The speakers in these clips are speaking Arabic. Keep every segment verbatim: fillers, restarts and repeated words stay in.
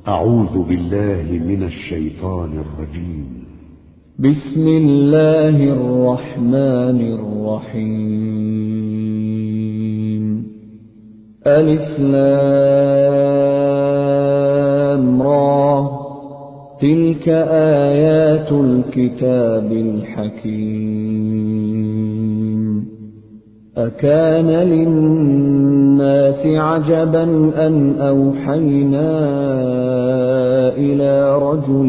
أعوذ بالله من الشيطان الرجيم. بسم الله الرحمن الرحيم. ألف لام را، تلك آيات الكتاب الحكيم. أكان للناس عجبا أن أوحينا إلى رجل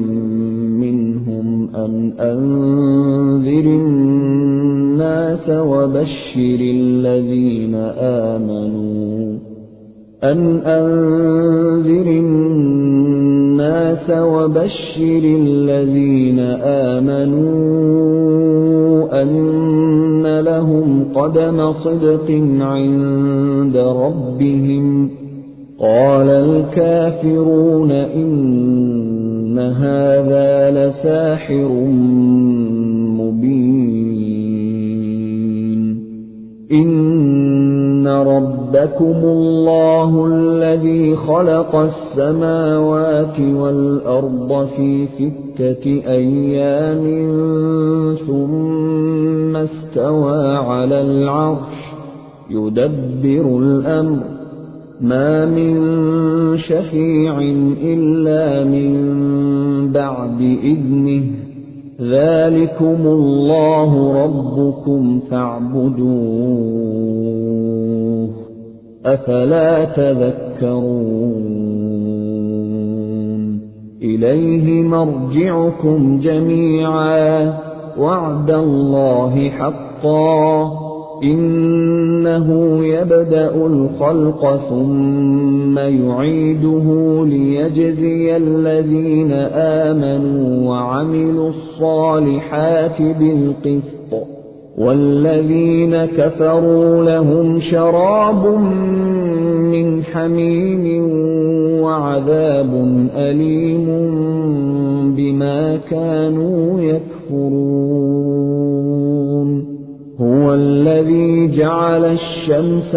منهم أن أنذر الناس وبشر الذين آمنوا أن أنذر الناس وبشر الذين آمنوا أن لهم قدم صدق عند ربهم. قال الكافرون إن هذا لساحر مبين. إن ربكم الله الذي خلق السماوات والأرض في ستة أيام ثم استوى على العرش يدبر الأمر، ما من شفيع إلا من بعد إذنه، ذلكم الله ربكم فاعبدوه، أفلا تذكرون. إليه مرجعكم جميعا، وعد الله حقا، إنه يبدأ الخلق ثم يعيده ليجزي الذين آمنوا وعملوا الصالحات بالقسط، والذين كفروا لهم شراب من حميم وعذاب أليم بما كانوا يكفرون. هو الذي جعل الشمس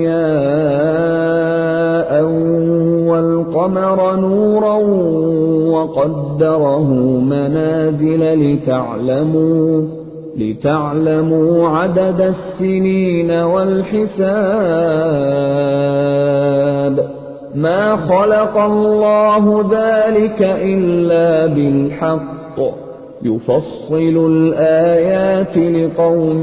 ضياء والقمر نورا وقدره منازل لتعلموا لتعلموا عدد السنين والحساب. ما خلق الله ذلك إلا بالحق، يفصل الآيات لقوم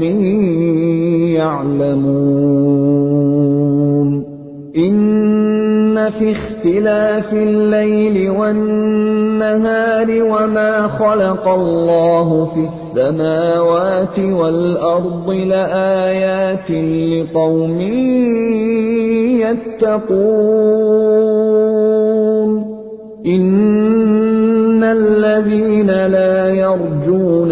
يعلمون. إن في اختلاف الليل والنهار وما خلق الله في السماوات والأرض لآيات لقوم يتقون. إن الذين لا يرجون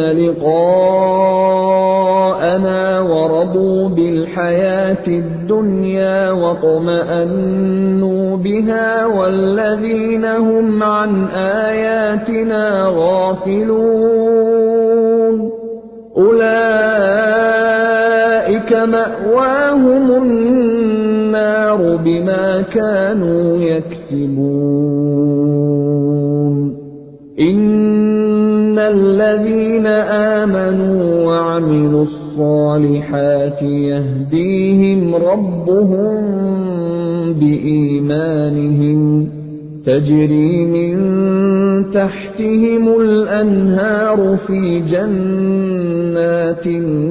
لقاءنا ورضوا بالحياة الدنيا واطمأنوا بها والذين هم عن آياتنا غافلون، أولئك مأواهم النار بما كانوا يكسبون. إن الذين آمنوا وعملوا الصالحات يهديهم ربهم بإيمانهم، تجري من تحتهم الأنهار في جنات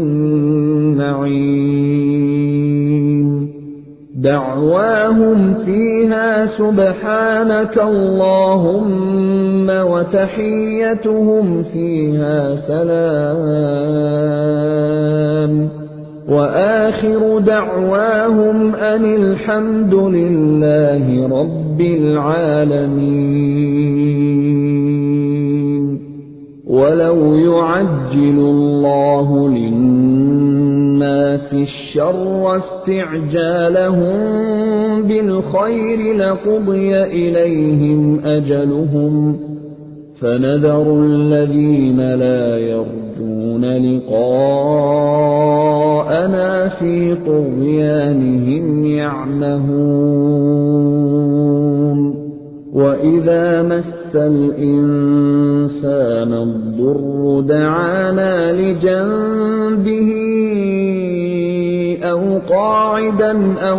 النعيم. دعواهم فيها سبحانك اللهم وتحيتهم فيها سلام، وآخر دعواهم أن الحمد لله رب العالمين. ولو يعجل الله للناس الشر استعجالهم بالخير لقضي إليهم أجلهم، فنذر الذين لا يرجون لقاءنا في طغيانهم يعمهون. وَإِذَا مَسَّ الْإِنسَانَ الضُّرُّ دَعَانَا لِجَنبِهِ أَوْ قَاعِدًا أَوْ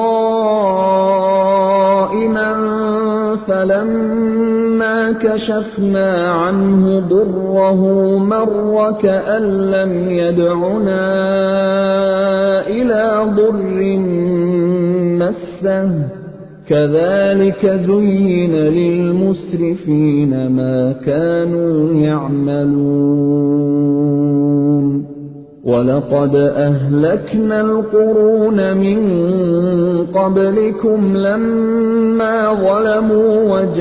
قَائِمًا فَلَمَّا كَشَفْنَا عَنْهُ ضُرَّهُ مَرَّ كَأَن لَّمْ يَدْعُنَا إِلَىٰ ضُرٍّ مَّسَّهُ كَذَٰلِكَ زُيِّنَ لِلْمُسْرِفِينَ مَا كَانُوا يَعْمَلُونَ وَلَقَدْ أَهْلَكْنَا الْقُرُونَ مِن قَبْلِكُمْ لَمَّا ظَلَمُوا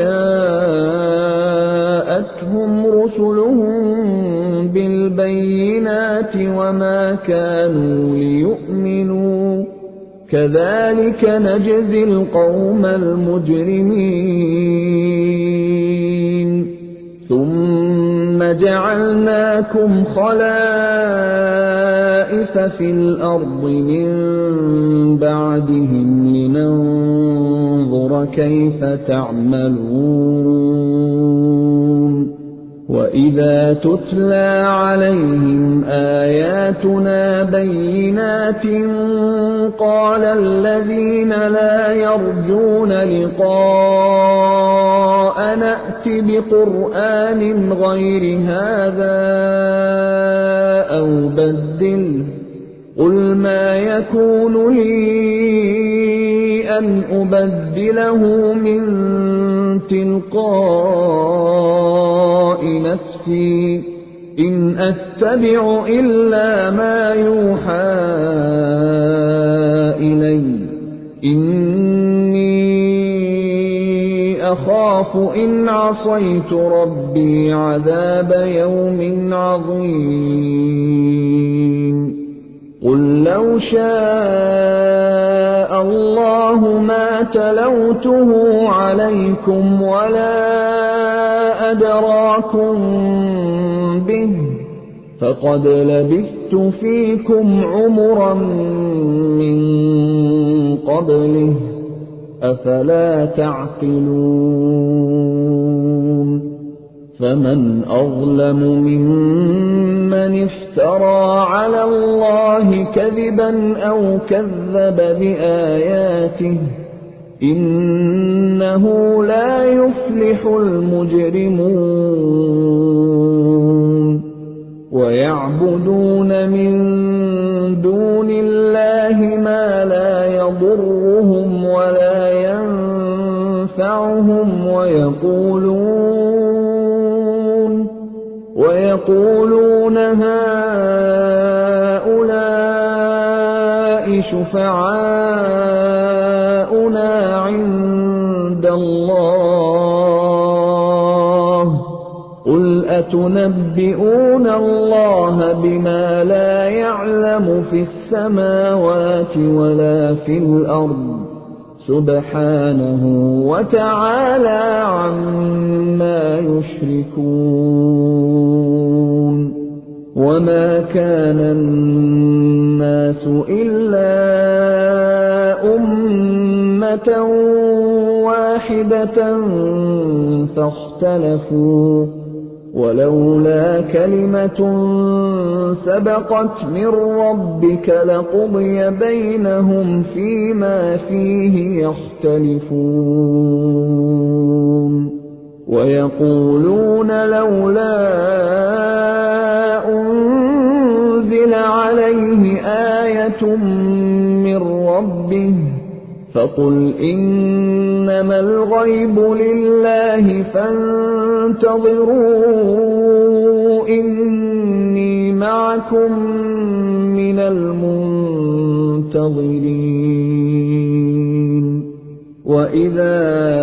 وَجَاءَتْهُمْ رُسُلُهُم بِالْبَيِّنَاتِ وَمَا كَانُوا لِيُؤْمِنُوا كَذَٰلِكَ نَجْزِي الْقَوْمَ الْمُجْرِمِينَ ثُمَّ جَعَلْنَاكُمْ خَلَائِفَ فِي الْأَرْضِ مِن بَعْدِهِمْ لِنَنظُرَ كَيْفَ تَعْمَلُونَ وَإِذَا تُتْلَىٰ عَلَيْهِمْ آيَاتُنَا بَيِّنَاتٍ قَالَ الَّذِينَ لَا يَرْجُونَ لِقَاءَنَا ائْتِ بِقُرْآنٍ غَيْرِ هَٰذَا أَوْ بَدِّلْهُ قُلْ مَا يَكُونُ لِي أَنْ أُبَدِّلَهُ مِن تِلْقَاءِ نَفْسِي إِنْ أَتَّبِعُ إِلَّا مَا يُوحَىٰ إِلَيَّ إِنِّي أَخَافُ إِنْ عَصَيْتُ رَبِّي عَذَابَ يَوْمٍ عَظِيمٍ قُل لَّوْ شَاءَ اللَّهُ مَا تَلَوْتُهُ عَلَيْكُمْ وَلَا أَدْرَاكُم بِهِ فَقَدْ لَبِثْتُ فِيكُمْ عُمُرًا مِّن قَبْلِهِ أَفَلَا تَعْقِلُونَ فَمَنْ أَظْلَمُ مِمَّنِ افْتَرَىٰ عَلَى اللَّهِ كَذِبًا أَوْ كَذَّبَ بِآيَاتِهِ إِنَّهُ لَا يُفْلِحُ الْمُجْرِمُونَ وَيَعْبُدُونَ مِن دُونِ اللَّهِ مَا لَا يَضُرُّهُمْ وَلَا يَنفَعُهُمْ وَيَقُولُونَ وَيَقُولُونَ هَٰؤُلَاءِ شُفَعَاؤُنَا عِندَ اللَّهِ قُلْ أَتُنَبِّئُونَ اللَّهَ بِمَا لَا يَعْلَمُ فِي السَّمَاوَاتِ وَلَا فِي الْأَرْضِ سُبْحَانَهُ وَتَعَالَىٰ عَمَّا يُشْرِكُونَ وَمَا كَانَ النَّاسُ إِلَّا أُمَّةً وَاحِدَةً فَاخْتَلَفُوا وَلَوْلَا كَلِمَةٌ سَبَقَتْ مِن رَّبِّكَ لَقُضِيَ بَيْنَهُمْ فِيمَا فِيهِ يَخْتَلِفُونَ وَيَقُولُونَ لَوْلَا أُنزِلَ عَلَيْهِ آيَةٌ مِّن رَّبِّهِ فَقُلْ إِنَّمَا الْغَيْبُ لِلَّهِ فَانتَظِرُوا إِنِّي مَعَكُم مِّنَ الْمُنتَظِرِينَ وَإِذَا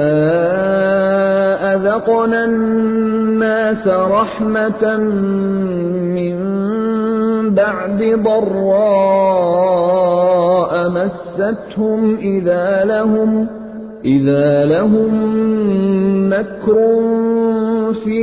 أَذَقْنَا النَّاسَ رَحْمَةً مِّن بَعْدِ ضَرَّاءَ مَسَّتْهُمْ إِذَا لَهُمْ إِذَا لَهُم مَّكْرٌ فِي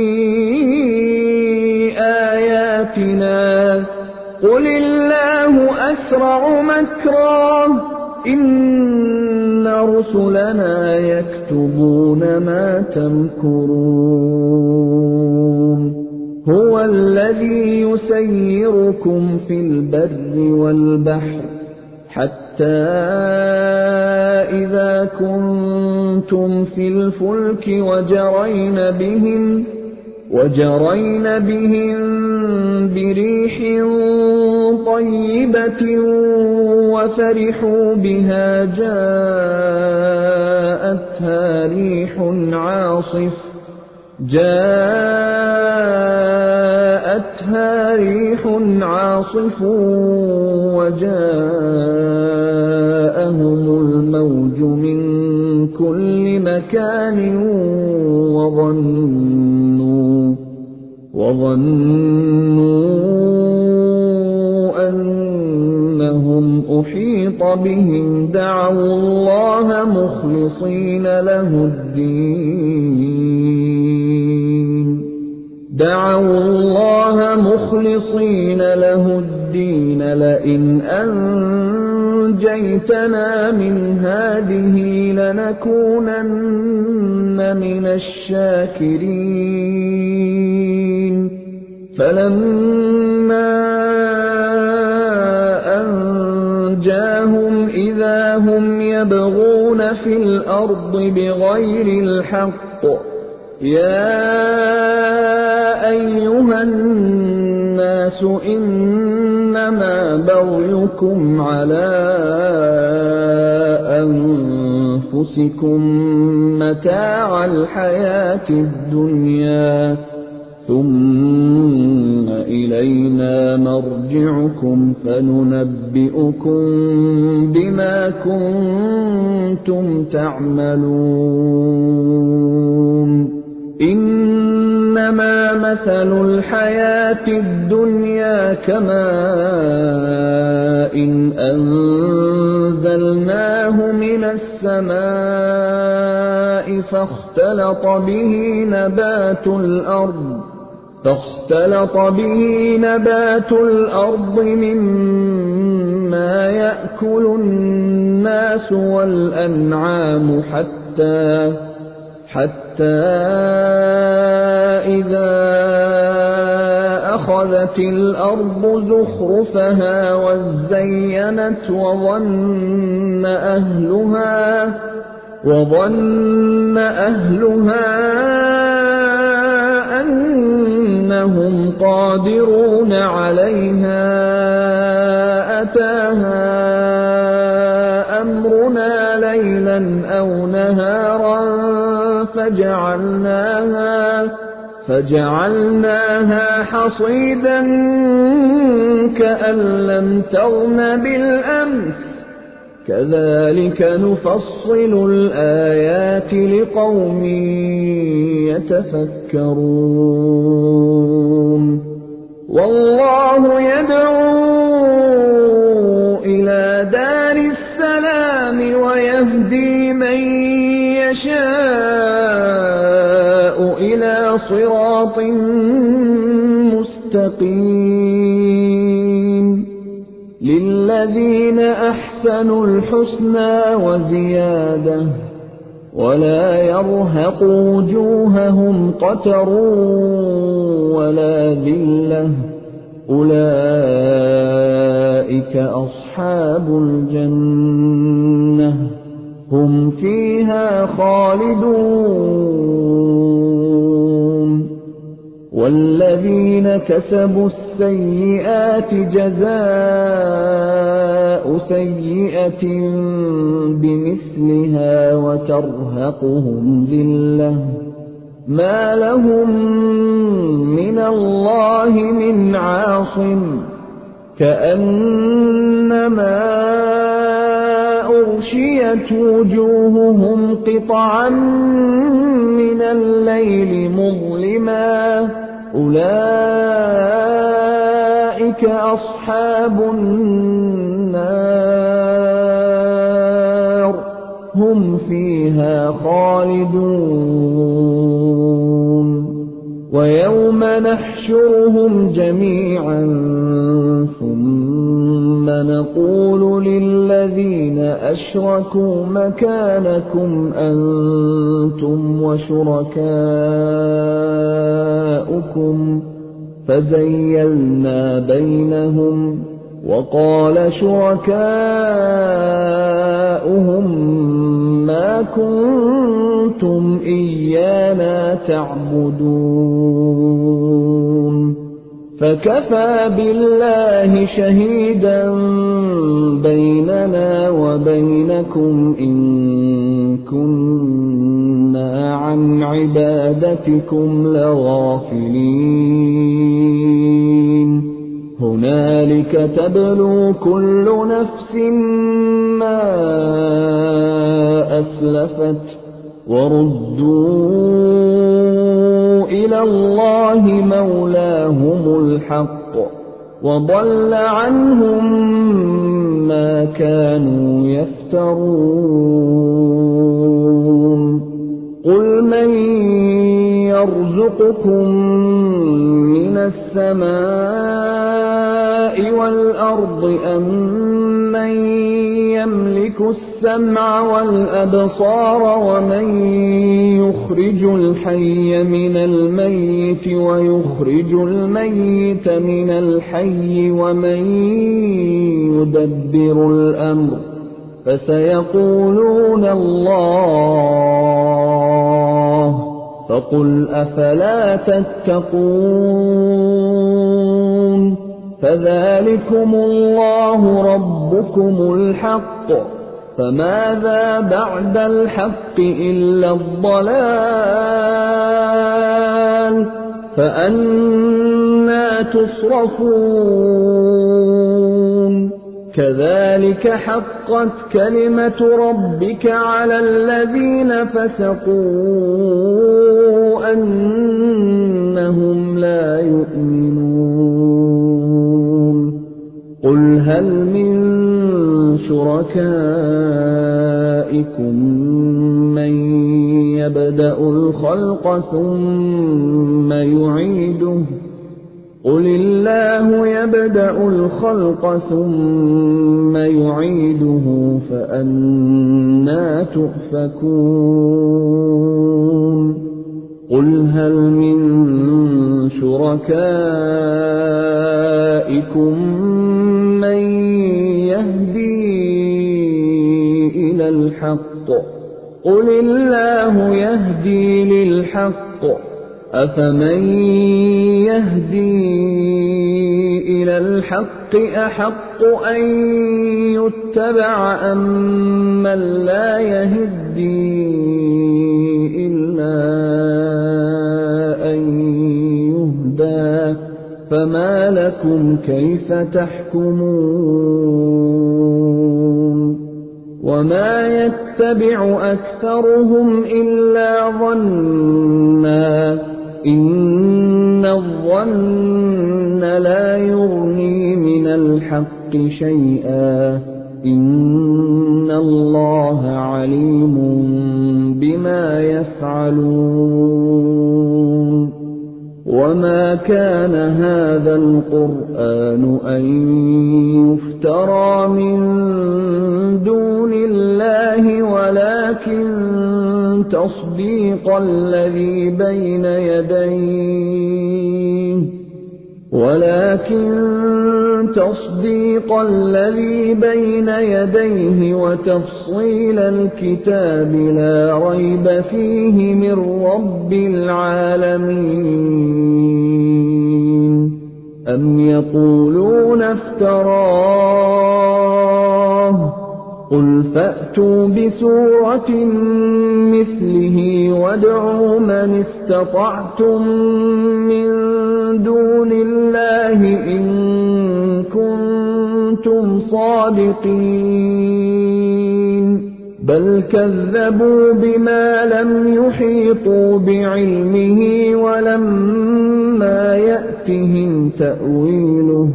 آيَاتِنَا قُلِ اللَّهُ أَسْرَعُ مَكْرًا إِنَّ رُسُلَنَا يَكْتُبُونَ ويكتبون ما تمكرون هو الذي يسيركم في البر والبحر حتى إذا كنتم في الفلك وجرين بهم وجرين بهم بريح طيبة وفرحوا بها جاءتها ريح عاصف جاءتها ريح عاصف وجاءهم الموج من كل مكان وظنوا وظنوا أنهم أحيط بهم دعوا الله مخلصين له الدين دعوا الله مخلصين له الدين لئن أنجيتنا من هذه لنكونن من الشاكرين فلما أنجاهم إذا هم يبغون في الأرض بغير الحق يا أيها الناس إنما بغيكم على أنفسكم متاع الحياة الدنيا ثم إلينا مرجعكم فننبئكم بما كنتم تعملون إنما مثل الحياة الدنيا كماء إن أنزلناه من السماء فاختلط به نبات الأرض فاختلط به نبات الأرض مما يأكل الناس والأنعام حتى حتى إذا أخذت الأرض زخرفها وزينت وظن أهلها وظن أهلها أنهم قادرون عليها أتاها أمرنا ليلا أو نهارا فجعلناها فجعلناها حصيدا كأن لم تغن بالأمس كذلك نفصل الآيات لقوم يتفكرون والله يدعو إلى دار السلام ويهدي من يشاء إلى صراط مستقيم للذين أحسنوا الحسنى وزيادة ولا يرهق وجوههم قتر ولا ذلة أولئك أصحاب الجنة هم فيها خالدون والذين كسبوا السيئات جزاء سيئة بمثلها وترهقهم ذلة ما لهم من الله من عاصم كأنما أغشيت وجوههم قطعا من الليل مظلما أولئك أصحاب النار هم فيها خالدون ويوم نحشرهم جميعا ثم نقول للذين أشركوا مكانكم أنتم وشركاؤكم فزيلنا بينهم وقال شركاؤهم ما كنتم إيانا تعبدون فكفى بالله شهيدا بيننا وبينكم إن كنا عن عبادتكم لغافلين هنالك تبلو كل نفس ما أسلفت وردوا إلى الله مولاهم الحق وضل عنهم ما كانوا يفترون قل من يرزقكم من السماء والأرض أم من يملك السمع والأبصار ومن يخرج الحي من الميت ويخرج الميت من الحي ومن يدبر الأمر فسيقولون الله فقل أفلا تتقون فذلكم الله ربكم الحق فماذا بعد الحق إلا الضلال فأنى تصرفون كذلك حقت كلمة ربك على الذين فسقوا أنهم لا يؤمنون قل هل من شركائكم من يبدأ الخلق ثم يعيده قل الله يبدأ الخلق ثم يعيده فأنى تؤفكون قل هل من شركائكم من يهدي إلى الحق قل الله يهدي للحق أفمن يهدي إلى الحق أحق أن يتبع أم من لا يهدي إلا أن يهدى فما لكم كيف تحكمون وما يتبع أكثرهم إلا ظنًّا إن الظن لا يغني من الحق شيئا إن الله عليم بما يفعلون وما كان هذا القرآن أن يفترى من دون الله ولكن تصديق الذي بين يديه ولكن تصديق الذي بين يديه وتفصيل الكتاب لا ريب فيه من رب العالمين أم يقولون افتراه قل فأتوا بسورة مثله وادعوا من استطعتم من دون الله إن كنتم صادقين بل كذبوا بما لم يحيطوا بعلمه ولما يأتهم تأويله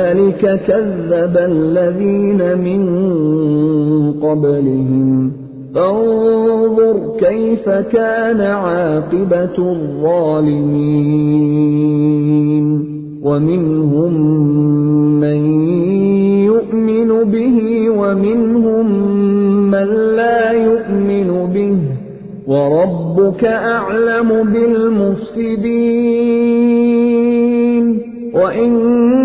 كذلك كذب الذين من قبلهم فانظر كيف كان عاقبة الظالمين ومنهم من يؤمن به ومنهم من لا يؤمن به وربك أعلم بالمفسدين وإن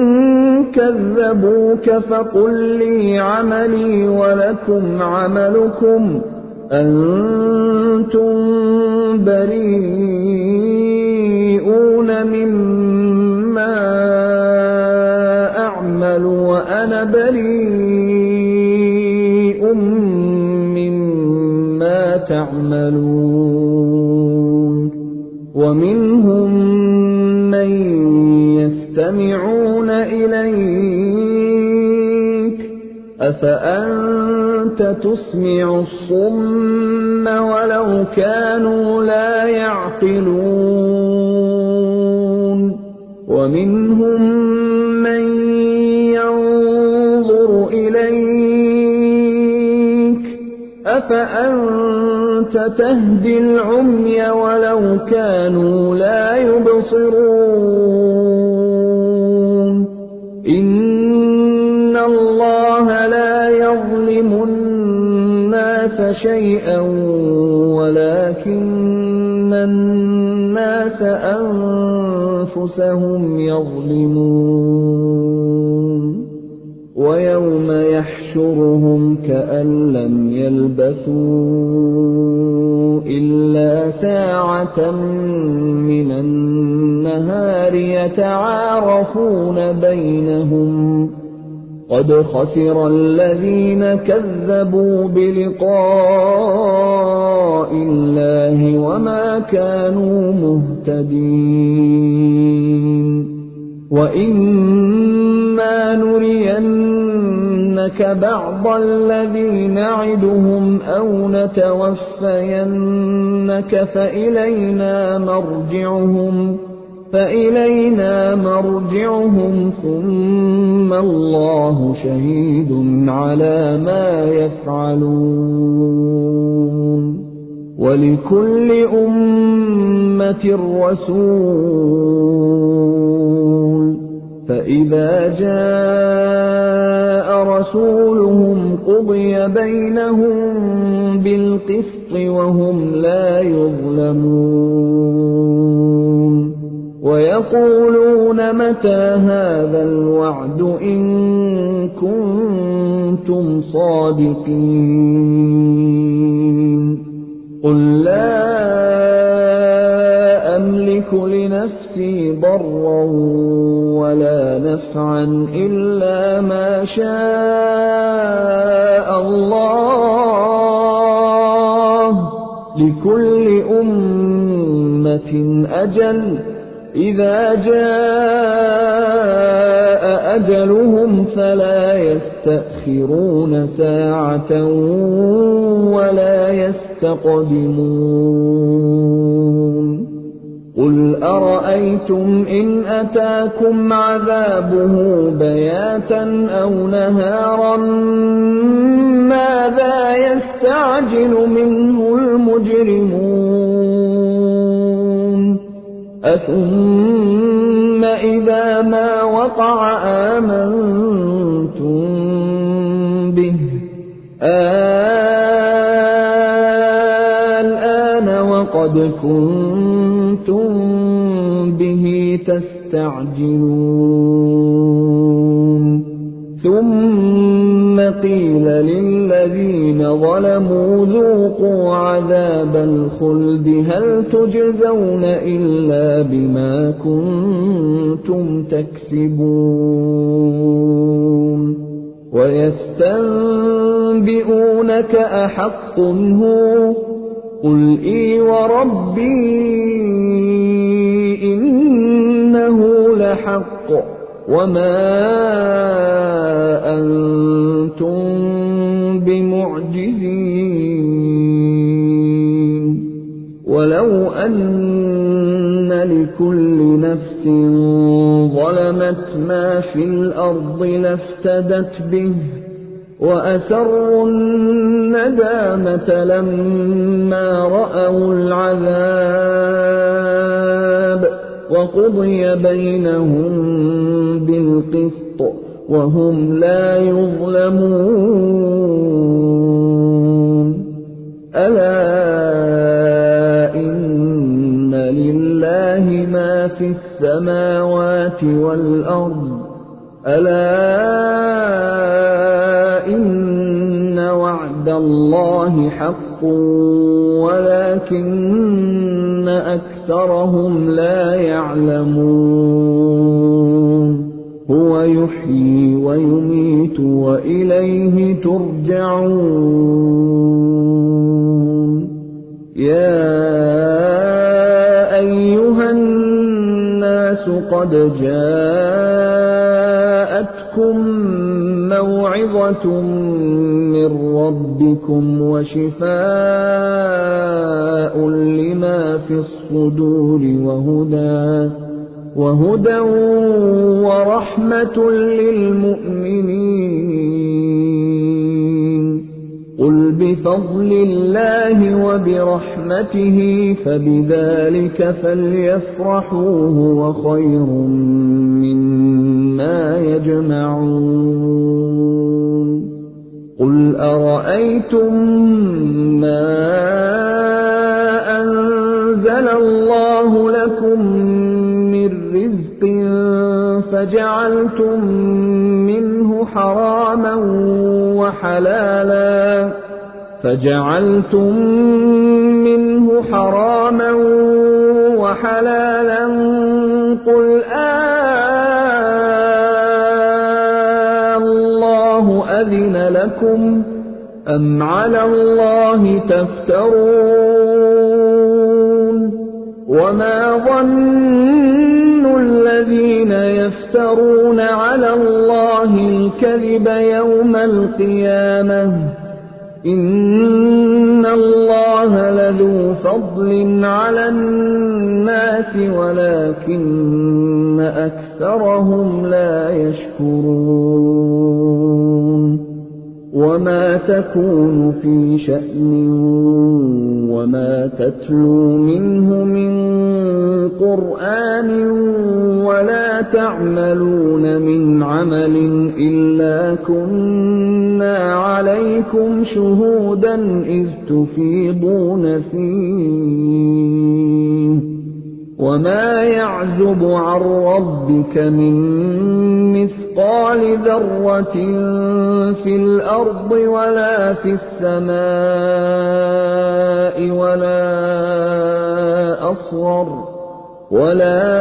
كذبوك فقل لي عملي ولكم عملكم أنتم بريئون مما أعمل وأنا بريء مما تعملون ومنهم من يستمعون إليك أفأنت تسمع الصم ولو كانوا لا يعقلون ومنهم من ينظر إليك أفأنت تهدي العمي ولو كانوا لا يبصرون إن الله لا يظلم الناس شيئا ولكن الناس أنفسهم يظلمون ويوم يحشرهم كأن لم يلبثوا إلا ساعة من النهار يتعارفون بينهم قد خسر الذين كذبوا بلقاء الله وما كانوا مهتدين وإما نرينك بعض الذي نعدهم أو نتوفينك فإلينا مرجعهم فإلينا مرجعهم ثم الله شهيد على ما يفعلون ولكل أمة رسول فإذا جاء رسولهم قضي بينهم بالقسط وهم لا يظلمون ويقولون متى هذا الوعد إن كنتم صادقين قل لا أملك لنفسي ضرا ولا نفعا إلا ما شاء الله لكل أمة أجل إذا جاء أجلهم فلا يستأخرون ساعة ولا يستقدمون قل أرأيتم إن أتاكم عذابه بياتا أو نهارا ماذا يستعجل منه المجرمون أثم إذا ما وقع آمنتم به الآن وقد كنتم به تستعجلون ثم قيل للذين ظلموا ذوقوا عذاب الخلد هل تجزون إلا بما كنتم تكسبون ويستنبئونك أحق هو قل إي وربي إنه لحق وما أنتم بمعجزين ولو أن لكل نفس ظلمت ما في الأرض لافتدت به وأسروا الندامة لما رأوا العذاب وقضي بينهم بالقسط وهم لا يظلمون ألا إن لله ما في السماوات والأرض ألا إن وعد الله حق ولكن أكثرهم لا يعلمون هو يحيي ويميت وإليه ترجعون يا أيها الناس قد جاءتكم موعظة من ربكم وشفاء لما في الصدور وهدى وهدى ورحمة للمؤمنين قل بفضل الله وبرحمته فبذلك فليفرحوا هو خير مما يجمعون قل أرأيتم ما أنزل الله لكم من رزق فجعلتم منه حراما وحلالا فجعلتم منه حراما وحلالا قل آه الله أذن لكم أم على الله تفترون وما ظن الذين يفترون على الله الكذب يوم القيامة إن الله لذو فضل على الناس ولكن أكثرهم لا يشكرون وما تكون في شأن وما تتلو منه من قرآن ولا تعملون من عمل إلا كنا عليكم شهودا إذ تفيضون فيه وما يعزب عن ربك من مثقال ذرة في الأرض ولا في السماء ولا أصغر ولا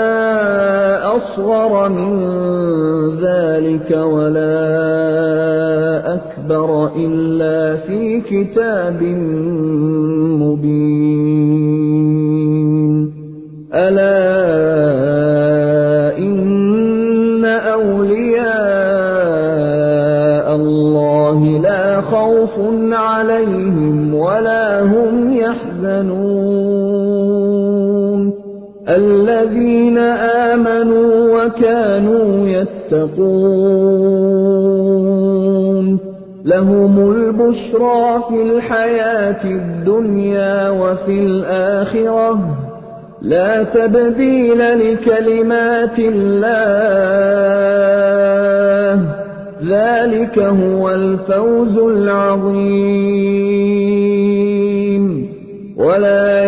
أصغر من ذلك ولا أكبر إلا في كتاب مبين ألا إن أولياء الله لا خوف عليهم ولا هم يحزنون الذين آمنوا وكانوا يتقون لهم البشرى في الحياة الدنيا وفي الآخرة لا تبديل لكلمات الله ذلك هو الفوز العظيم ولا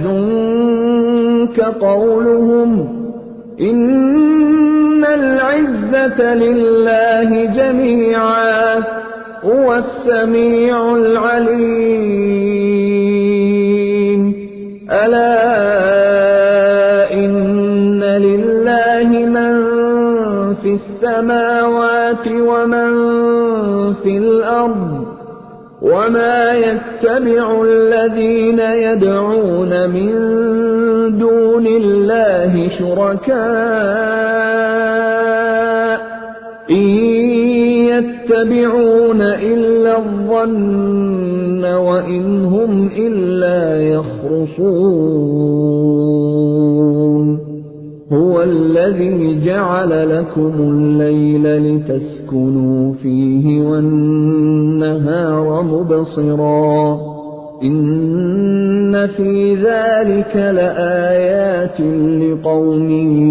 يحزنك قولهم إن العزة لله جميعا هو السميع العليم ألا إن لله من في السماوات ومن في الأرض وما يتبع الذين يدعون من دون الله شركاء إن يتبعون إلا الظن وإن هم إلا يخرصون هُوَ الَّذِي جَعَلَ لَكُمُ اللَّيْلَ لِتَسْكُنُوا فِيهِ وَالنَّهَارَ مُبْصِرًا إِنَّ فِي ذَلِكَ لَآيَاتٍ لِقَوْمٍ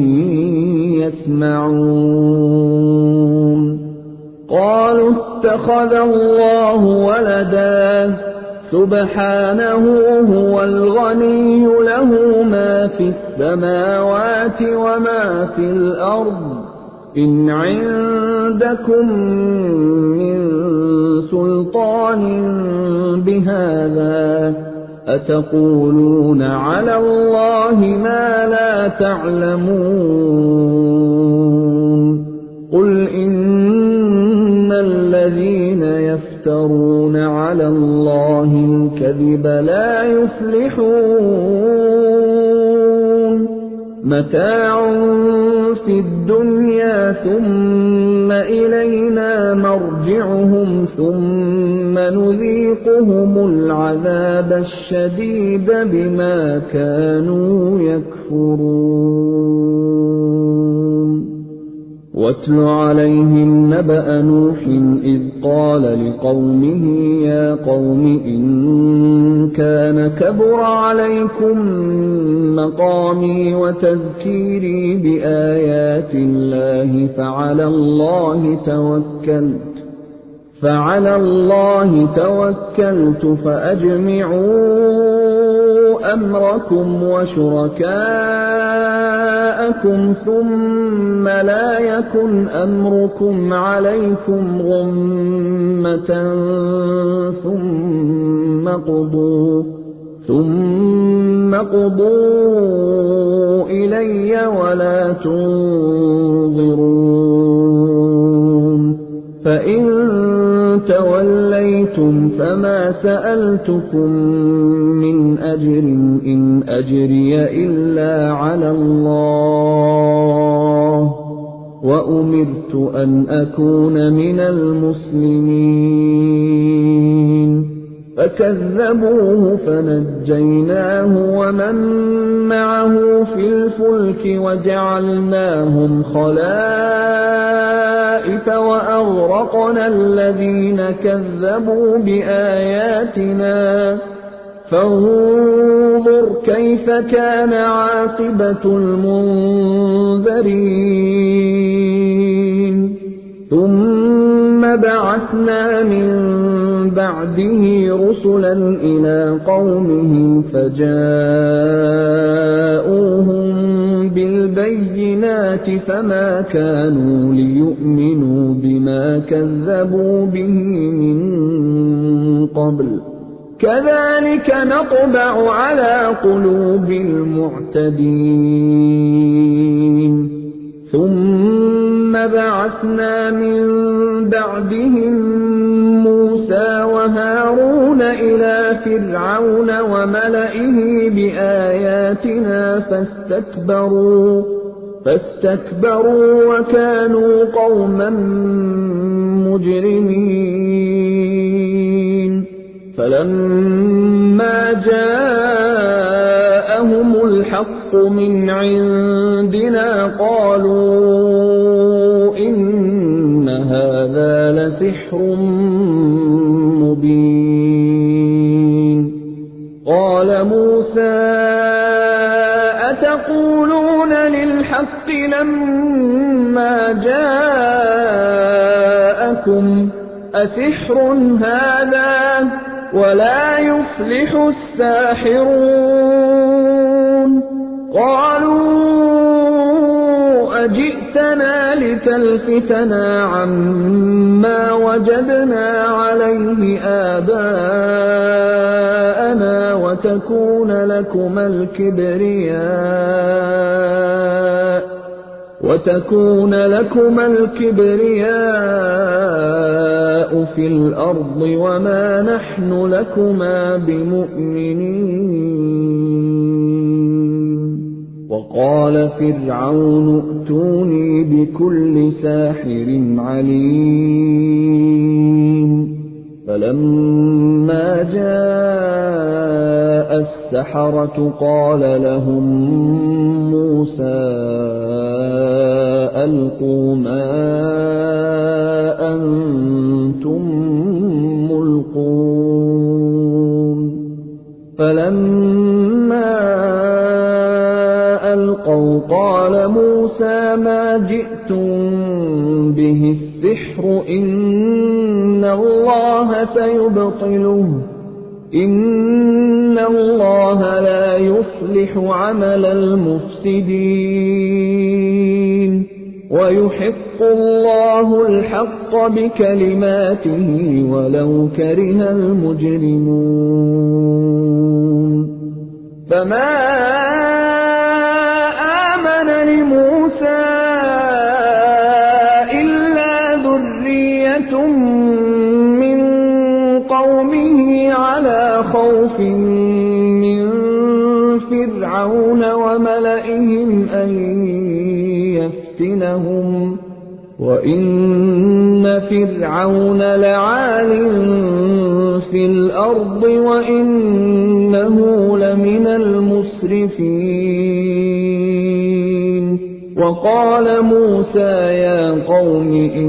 يَسْمَعُونَ قَالُوا اتَّخَذَ اللَّهُ وَلَدًا سُبْحَانَهُ هُوَ الْغَنِيُّ لَهُ مَا فِي السَّمَاوَاتِ وَمَا فِي الْأَرْضِ إِنْ عِندَكُم مِّن سُلْطَانٍ بِهَٰذَا أَتَقُولُونَ عَلَى اللَّهِ مَا لَا تَعْلَمُونَ قُلْ إِنَّ الَّذِينَ يَفْتَرُونَ عَلَى اللَّهِ الْكَذِبَ لَا يُفْلِحُونَ مَتَاعٌ فِي الدُّنْيَا ثُمَّ إِلَيْنَا مَرْجِعُهُمْ ثُمَّ نُذِيقُهُمُ الْعَذَابَ الشَّدِيدَ بِمَا كَانُوا يَكْفُرُونَ وَاتْلُ عَلَيْهِمْ نَبَأَ نُوحٍ إِذْ قَالَ لِقَوْمِهِ يَا قَوْمِ إِن كَانَ كَبُرَ عَلَيْكُم مَّقَامِي وَتَذْكِيرِي بِآيَاتِ اللَّهِ فَعَلَى اللَّهِ تَوَكَّلْتُ فَعَلَى اللَّهِ تَوَكَّلْتُ فَأَجْمِعُوا أَمْرَكُمْ وَشُرَكَاءَكُمْ ثُمَّ لَا يَكُنْ أَمْرُكُمْ عَلَيْكُمْ غُمَّةً ثُمَّ قُضُوا ثُمَّ قُضُوا إِلَيَّ وَلَا تُنظِرُونَ فَإِن تَوَلَّيْتُمْ فَمَا سَأَلْتُكُم مِّنْ أَجْرٍ إِنْ أَجْرِيَ إِلَّا عَلَى اللَّهِ وَأُمِرْتُ أَنْ أَكُونَ مِنَ الْمُسْلِمِينَ فَكَذَّبُوهُ فَنَجَّيْنَاهُ وَمَن مَّعَهُ فِي الْفُلْكِ وَجَعَلْنَاهُمْ خَلَائِفَ وَأَغْرَقْنَا الَّذِينَ كَذَّبُوا بِآيَاتِنَا فَانظُرْ كَيْفَ كَانَ عَاقِبَةُ الْمُنذَرِينَ ثُمَّ بَعَثْنَا مِن بَعْدِهِ رُسُلًا إِلَىٰ قَوْمِهِمْ فَجَاءُوهُم بِالْبَيِّنَاتِ فَمَا كَانُوا لِيُؤْمِنُوا بِمَا كَذَّبُوا بِهِ مِن قَبْلُ كَذَٰلِكَ نَطْبَعُ عَلَىٰ قُلُوبِ الْمُعْتَدِينَ ثُمَّ بَعَثْنَا مِن بَعْدِهِم مُّوسَىٰ وَهَارُونَ إِلَىٰ فِرْعَوْنَ وَمَلَئِهِ بِآيَاتِنَا فَاسْتَكْبَرُوا فَاسْتَكْبَرُوا وَكَانُوا قَوْمًا مُّجْرِمِينَ فَلَمَّا جَاءَهُمُ الْحَقُّ مِنْ عِندِنَا قَالُوا إِنَّ هَٰذَا لَسِحْرٌ مُّبِينٌ قَالَ مُوسَىٰ أَتَقُولُونَ لِلْحَقِّ لَمَّا جَاءَكُمْ أَسِحْرٌ هَٰذَا وَلَا يُفْلِحُ السَّاحِرُونَ قَالُوا أَجِئْتَنَا لِتَلْفِتَنَا عَمَّا وَجَدْنَا عَلَيْهِ آبَاءَنَا وَتَكُونَ لَكُمَا الْكِبْرِيَاءُ وَتَكُونَ لَكُمَا الْكِبْرِيَاءُ فِي الْأَرْضِ وَمَا نَحْنُ لَكُمَا بِمُؤْمِنِينَ وَقَالَ فِرْعَوْنُ ائْتُونِي بِكُلِّ سَاحِرٍ عَلِيمٍ فَلَمَّا جَاءَ السحرة قال لهم موسى ألقوا ما أنتم ملقون فلما ألقوا قال موسى ما جئتم به السحر إن الله سيبطله إن الله لا يصلح عمل المفسدين ويحق الله الحق بكلماته ولو كره المجرمون فما آمن لموسى إلا ذرية من قومه على خوف من فرعون وملئهم أن يفتنهم وإن فرعون لعال في الأرض وإنه لمن المسرفين وقال موسى يا قوم إن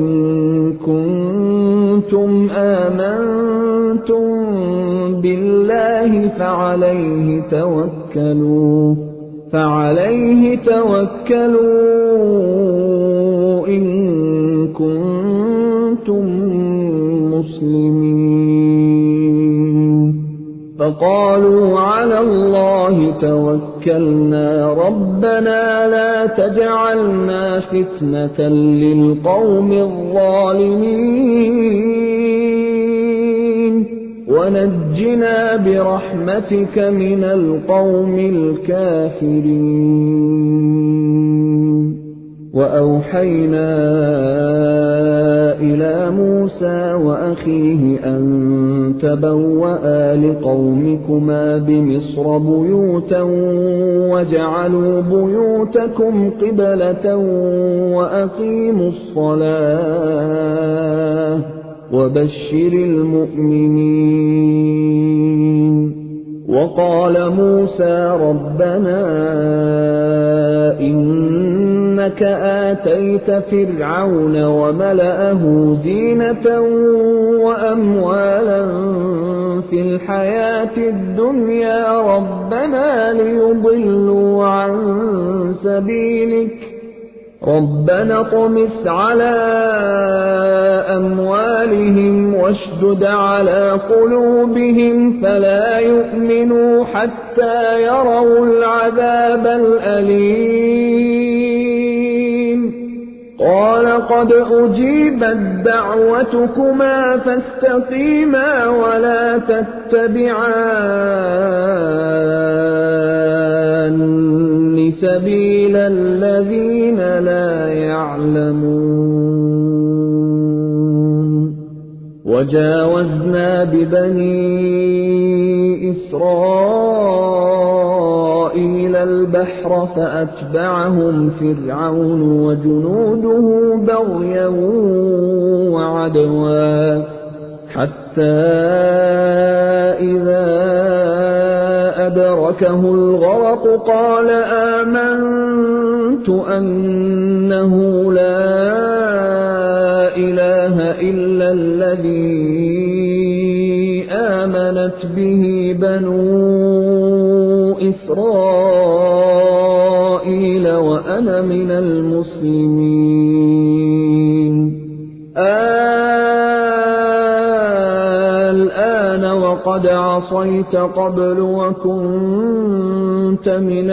كنتم آمنتم بالله فعليه توكلوا فعليه توكلوا إن كنتم مسلمين فقالوا على الله توكلنا ربنا لا تجعلنا فتنة للقوم الظالمين ونجنا برحمتك من القوم الكافرين وأوحينا إلى موسى وأخيه أن تبوأ لقومكما بمصر بيوتا واجعلوا بيوتكم قبلة وأقيموا الصلاة وبشر المؤمنين وقال موسى ربنا إنك آتيت فرعون وملأه زينة وأموالا في الحياة الدنيا ربنا ليضلوا عن سبيلك ربنا اطمس على أموالهم واشدد على قلوبهم فلا يؤمنوا حتى يروا العذاب الأليم قال قد أجيبت دعوتكما فاستقيما ولا تتبعان سبيل الذين لا يعلمون وجاوزنا ببني إسرائيل البحر فأتبعهم فرعون وجنوده بغيا وعدوا حتى إذا أدركه الغرق قال آمنت أنه لا إله إلا الذي آمنت به بنو إسرائيل وأنا من المسلمين وقد عصيت قبل وكنت من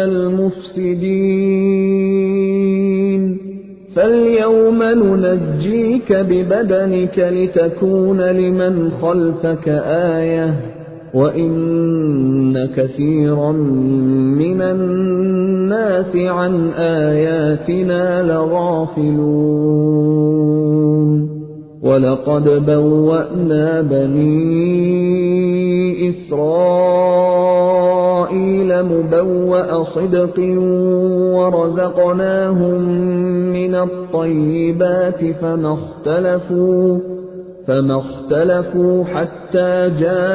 المفسدين فاليوم ننجيك ببدنك لتكون لمن خلفك آية وإن كثيرا من الناس عن آياتنا لغافلون ولقد بوأنا بني إسرائيل مبوأ صدق ورزقناهم من الطيبات فما اختلفوا فما اختلفوا حتى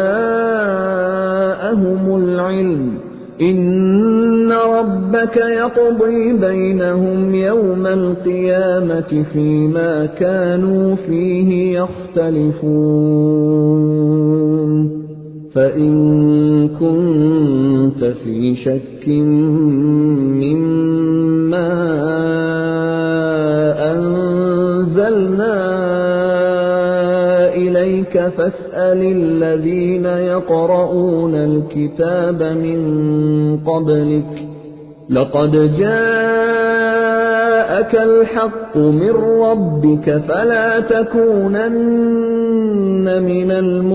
جاءهم العلم إن ربك يقضي بينهم يوم القيامة فيما كانوا فيه يختلفون فإن كنت في شك مما أنزلنا إليك فاسأل الذين يقرؤون الكتاب من قبلك لقد جاءك الحق من ربك فلا تكونن من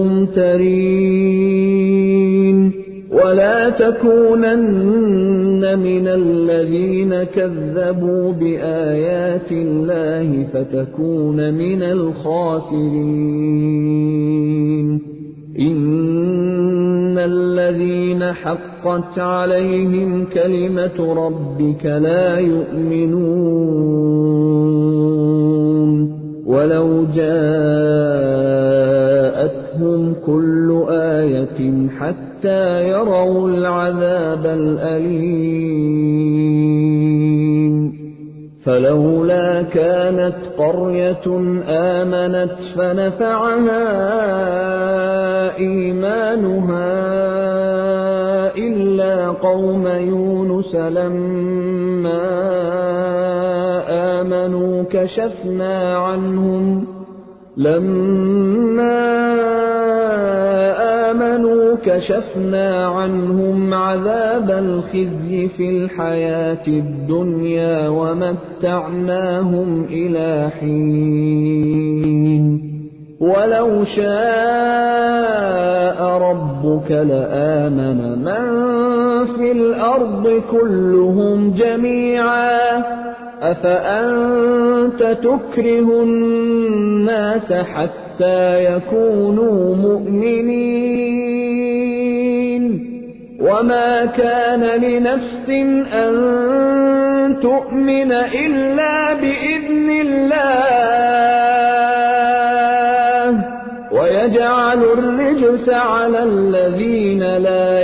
الممترين ولا تكونن من الذين كذبوا بآيات الله فتكون من الخاسرين إن الذين حقت عليهم كلمة ربك لا يؤمنون ولو جاءتهم كل آية حتى يروا العذاب الأليم فلولا كانت قرية آمنت فنفعها إيمانها إلا قوم يونس لما آمنوا كشفنا عنهم لما آمنوا كشفنا عنهم عذاب الخزي في الحياة الدنيا ومتعناهم إلى حين ولو شاء ربك لآمن من في الأرض كلهم جميعا أفأنت تكره الناس حتى يكونوا مؤمنين وما كان لنفس أن تؤمن إلا بإذن الله ويجعل الرجس على الذين لا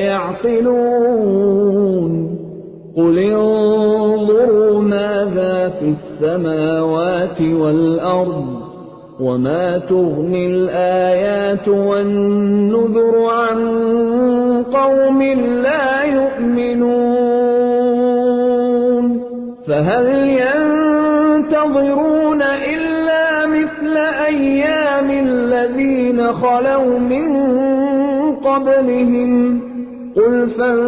يعقلون قل انظروا ماذا في السماوات والأرض وما تغني الآيات والنذر عن قوم لا يؤمنون فهل ينتظرون إلا مثل أيام الذين خلوا من قبلهم قل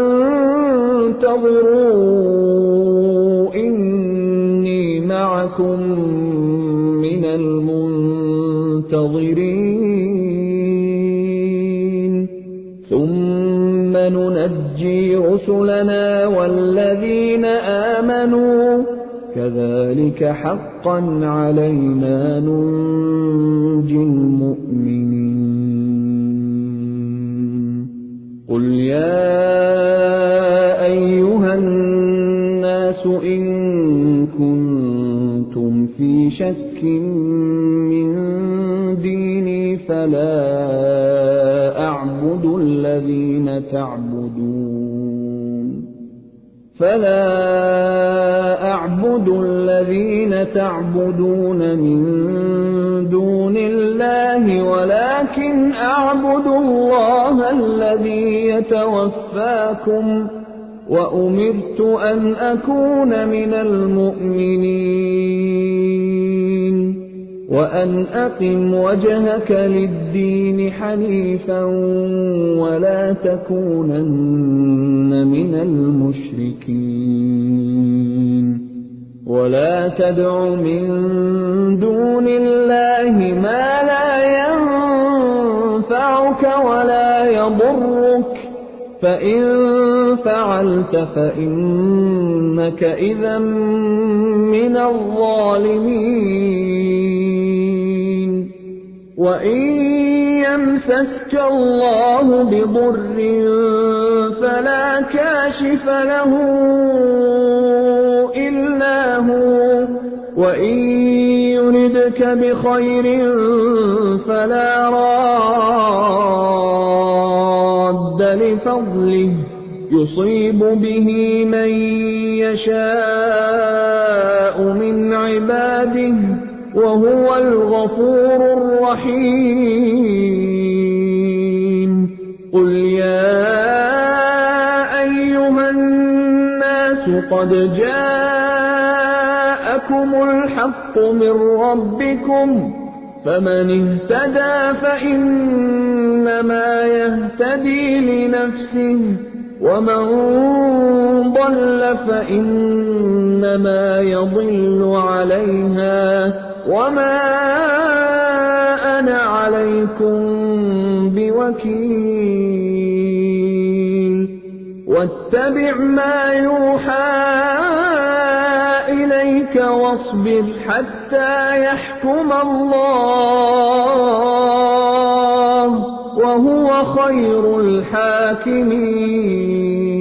فانتظروا إني معكم من المنتظرين ثم ننجي رسلنا والذين آمنوا كذلك حقا علينا ننجي المؤمنين قل يا أيها الناس إن كنتم في شك من ديني فلا أعبد الذين تعبدون فلا أعبد الذين تعبدون من دون الله ولكن أعبد الله الذي يتوفاكم وأمرت أن أكون من المؤمنين وأن أقم وجهك للدين حنيفا ولا تكونن من المشركين ولا تدع من دون الله ما لا ينفعك ولا يضرك فإن فعلت فإنك إذا من الظالمين وإن يمسسك الله بضر فلا كاشف له إلا هو وإن يردك يردك بخير فلا راد لفضله يصيب به من يشاء من عباده وهو الغفور الرحيم قل يا أيها الناس قد جاءكم الحق من ربكم فمن اهتدى فإنما يهتدي لنفسه ومن ضل فإنما يضل عليها وما أنا عليكم بوكيل واتبع ما يوحى إليك واصبر حتى يحكم الله وهو خير الحاكمين